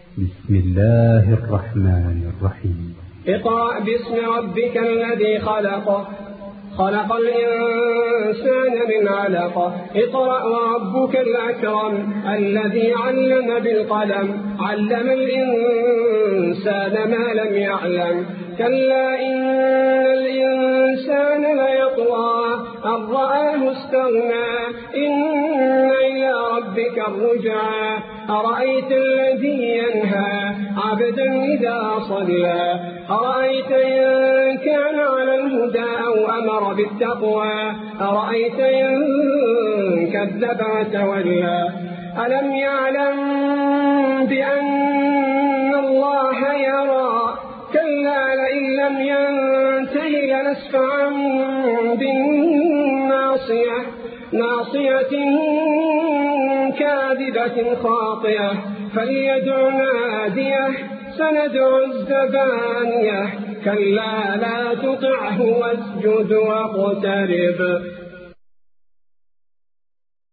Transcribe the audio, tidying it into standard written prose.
بسم الله الرحمن الرحيم. اقرأ باسم ربك الذي خلق الإنسان من علق. اقرأ وربك الأكرم الذي علم بالقلم علم الإنسان ما لم يعلم. كلا إن الإنسان ليطغى أن رآه استغنى إن إلى ربك الرجعى. أرأيت الذي ينهى عبدا إذا صلى أرأيت إن كان على الهدى أو أمر بالتقوى أرأيت إن كذب وتولى. ألم يعلم بأن الله يرى كلا لئن لم ينته لنسفعا بالناصية ناصية كاذبة خاطئة فليدع ناديه سندع الزبانية. كلا لا تطعه واسجد واقترب.